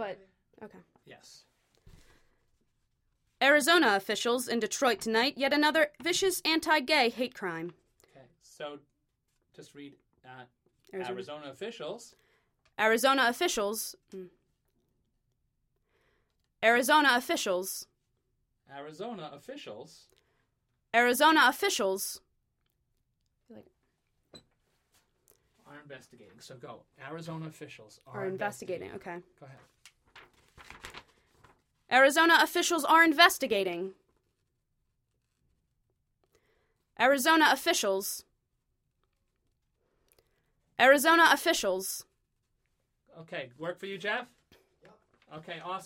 But, okay. Yes. Arizona officials in Detroit tonight, yet another vicious anti-gay hate crime. Okay, so just read Arizona officials. Arizona officials. Arizona officials. Arizona officials. Arizona officials. Are investigating. So go. Arizona officials Are investigating. Okay. Go ahead. Arizona officials are investigating. Arizona officials. Arizona officials. Okay, work for you, Jeff? Yep. Okay, awesome.